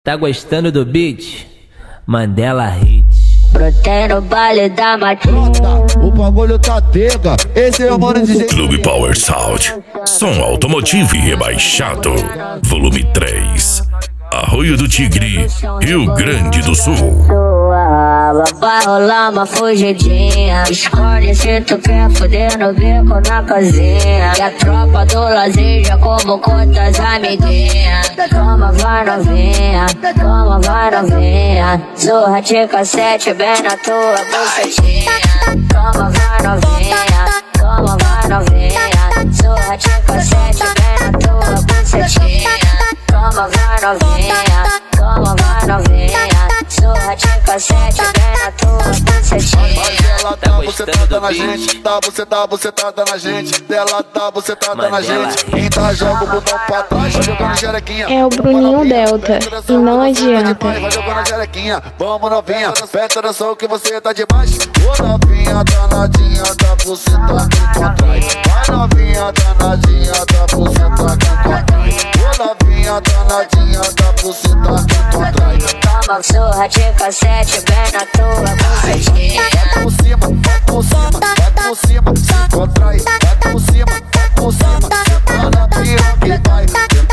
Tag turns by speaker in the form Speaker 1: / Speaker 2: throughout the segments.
Speaker 1: Tá gostando do beat? Mandela Hit.
Speaker 2: Brotei no baile da matinha.
Speaker 3: O bagulho tá tega. Esse é o mano DJ
Speaker 4: Clube Power Sound. Som automotivo e rebaixado. Volume 3. Arroio do Tigre, Rio Grande do Sul.
Speaker 2: Vai rolar uma fugidinha. Escolhe se tu quer fuder no bico na casinha. E a tropa do lazer já convocou tuas amiguinhas. Toma, vai novinha. Toma, vai novinha. Zorra de cassete bem na tua bucetinha. Toma, vai novinha. Toma, vai novinha. Zorra de cassete bem na tua bucetinha. Toma, vai novinha. Toma, vai novinha. Zorra de cassete bem na tua bucetinha.
Speaker 3: Ela tá bucetada na gente, tá bucetada na gente. Ela tá bucetada na gente. Quem tá joga o botão pra trás, vai jogando xerequinha.
Speaker 5: É o Bruninho Delta, e não adianta.
Speaker 3: Vai jogando xerequinha, vamos novinha. Presta atenção que você tá demais. Ô novinha danadinha, tá bucetada aqui pra trás. Vai novinha danadinha, tá bucetada aqui pra trás. Ô novinha danadinha, tá bucetada aqui pra trás.
Speaker 2: Toma zorra de cassete bem na tua bucetinha.
Speaker 3: Vai por cima, vai por cima, vai por cima, se contrai. Vai por cima, vai por cima, senta na piroca que vai.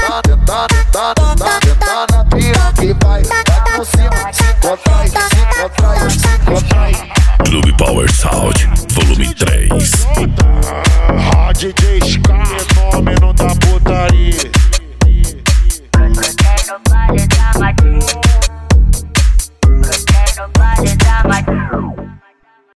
Speaker 3: Tenta na piroca que vai. Vai por cima, se contrai, se contrai, se contrai.
Speaker 4: Clube Power Sound, volume 3.
Speaker 3: DJ